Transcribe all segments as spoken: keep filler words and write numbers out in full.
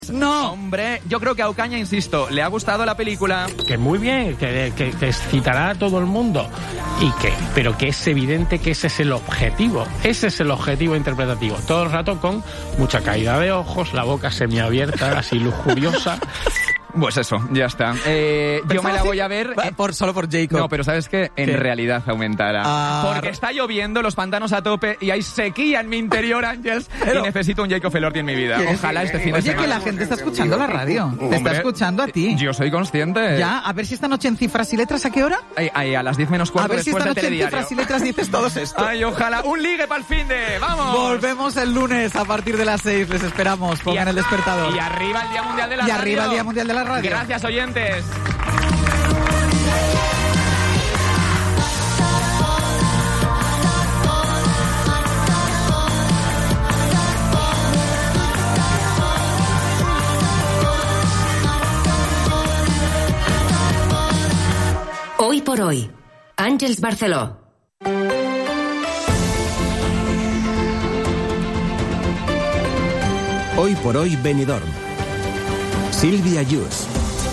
No. Hombre, yo creo que a Ocaña, insisto, le ha gustado la película. Que muy bien, que, que, que excitará a todo el mundo. Y que, pero que es evidente que ese es el objetivo. Ese es el objetivo interpretativo. Todo el rato con mucha caída de ojos, la boca semiabierta, así lujuriosa. Pues eso, ya está. Eh, yo me la voy a ver... Eh, por, solo por Jacob. No, pero ¿sabes qué? En ¿Qué? realidad aumentará. Ah, Porque está lloviendo, los pantanos a tope y hay sequía en mi interior, Ángels, pero, y necesito un Jacob Elordi en mi vida. Ojalá este fin de Oye, semana... que la gente está escuchando la radio. Te Hombre, está escuchando a ti. Yo soy consciente. Ya, a ver si esta noche en Cifras y Letras, ¿a qué hora? Ay, ay, a las diez menos cuarto A ver si después esta de noche en Telediario. Cifras y Letras dices todo esto. Ay, ojalá. Un ligue para el fin de... ¡Vamos! Volvemos el lunes a partir de las seis. Les esperamos. Pongan el despertador. Y arriba el Día Mundial de la Y Radio. arriba el Día Mundial de la Radio. Gracias, oyentes. Hoy por hoy, Àngels Barceló. Hoy por hoy, Benidorm. Sílvia Yus.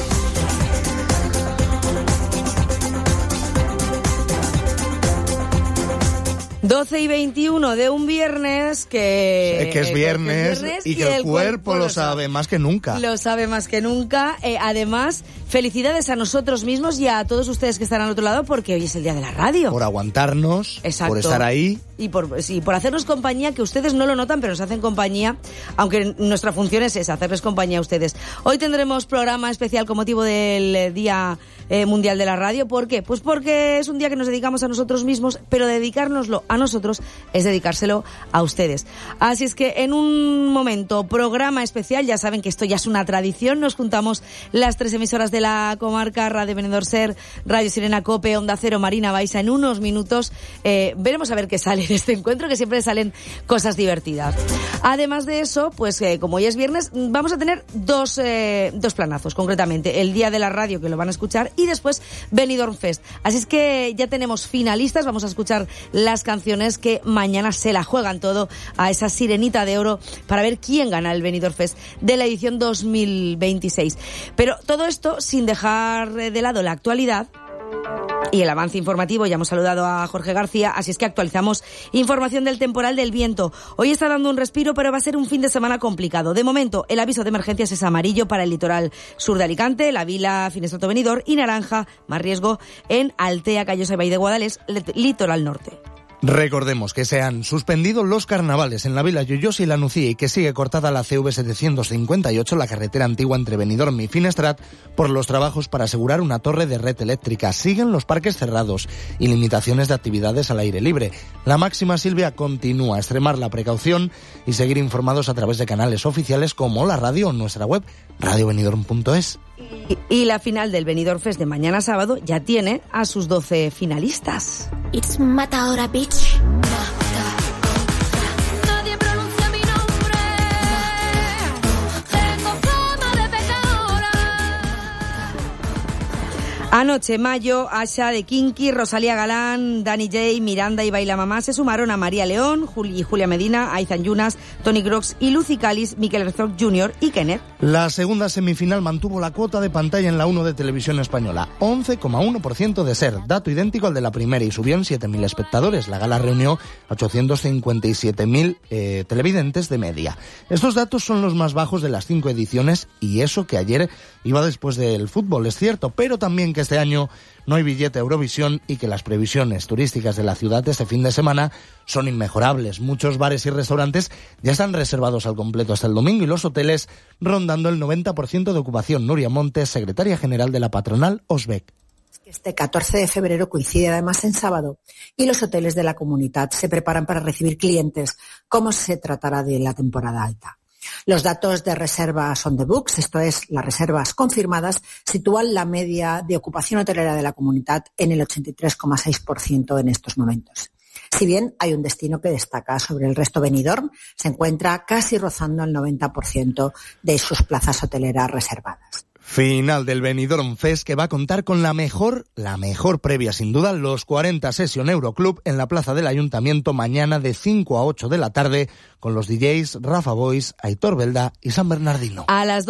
doce y veintiuno de un viernes que... Eh, que es viernes, viernes y que el, el cuerpo, cuerpo lo sabe, sabe más que nunca. Lo sabe más que nunca. Eh, además, felicidades a nosotros mismos y a todos ustedes que están al otro lado porque hoy es el Día de la Radio. Por aguantarnos, Exacto. por estar ahí. Y por, sí, por hacernos compañía, que ustedes no lo notan, pero nos hacen compañía, aunque nuestra función es esa, hacerles compañía a ustedes. Hoy tendremos programa especial con motivo del Día eh, Mundial de la Radio. ¿Por qué? Pues porque es un día que nos dedicamos a nosotros mismos, pero dedicárnoslo a nosotros es dedicárselo a ustedes. Así es que en un momento, programa especial, ya saben que esto ya es una tradición, nos juntamos las tres emisoras de la comarca, Radio Benidorm Ser, Radio Sirena Cope, Onda Cero, Marina Baixa. En unos minutos eh, veremos a ver qué sale de este encuentro, que siempre salen cosas divertidas. Además de eso, pues eh, como hoy es viernes, vamos a tener dos, eh, dos planazos, concretamente el Día de la Radio, que lo van a escuchar, y después Benidorm Fest. Así es que ya tenemos finalistas, vamos a escuchar las canciones que mañana se la juegan todo a esa sirenita de oro para ver quién gana el Benidorm Fest de la edición dos mil veintiséis. Pero todo esto sin dejar de lado la actualidad y el avance informativo. Ya hemos saludado a Jorge García, así es que actualizamos información del temporal del viento. Hoy está dando un respiro, pero va a ser un fin de semana complicado. De momento, el aviso de emergencias es amarillo para el litoral sur de Alicante, la Vila, Finestrat, Benidorm, y naranja, más riesgo, en Altea, Callosa y Valle de Guadalest, litoral norte. Recordemos que se han suspendido los carnavales en la Vila Lloyosa y la Nucía y que sigue cortada la C V setecientos cincuenta y ocho, la carretera antigua entre Benidorm y Finestrat, por los trabajos para asegurar una torre de red eléctrica. Siguen los parques cerrados y limitaciones de actividades al aire libre. La máxima, Silvia, continúa a extremar la precaución y seguir informados a través de canales oficiales como la radio o nuestra web, radio benidorm punto es. Y, y la final del Benidorm Fest de mañana sábado ya tiene a sus doce finalistas. It's Matadora Beach. Nadie pronuncia mi nombre. Tengo fama de pecadora. Anoche, Mayo, Asha de Kinky, Rosalía Galán, Dani J, Miranda y Baila Mamá se sumaron a María León, Juli y Julia Medina, Aizan Yunas, Tony Grox y Lucy Calis, Miquel Herzog junior y Kenneth. La segunda semifinal mantuvo la cuota de pantalla en la uno de Televisión Española, once coma uno por ciento de Ser, dato idéntico al de la primera, y subió en siete mil espectadores. La gala reunió a ochocientos cincuenta y siete mil eh, televidentes de media. Estos datos son los más bajos de las cinco ediciones, y eso que ayer iba después del fútbol, es cierto, pero también que este año no hay billete a Eurovisión y que las previsiones turísticas de la ciudad de este fin de semana son inmejorables. Muchos bares y restaurantes ya están reservados al completo hasta el domingo y los hoteles rondando el noventa por ciento de ocupación. Nuria Montes, secretaria general de la patronal Osbec. Este catorce de febrero coincide además en sábado y los hoteles de la comunidad se preparan para recibir clientes, como se tratará de la temporada alta. Los datos de reservas on the books, esto es, las reservas confirmadas, sitúan la media de ocupación hotelera de la comunidad en el ochenta y tres coma seis por ciento en estos momentos. Si bien hay un destino que destaca sobre el resto, Benidorm se encuentra casi rozando el noventa por ciento de sus plazas hoteleras reservadas. Final del Benidorm Fest, que va a contar con la mejor, la mejor previa sin duda, los cuarenta Session Euroclub en la plaza del Ayuntamiento mañana de cinco a ocho de la tarde con los D Js Rafa Boys, Aitor Belda y San Bernardino. A las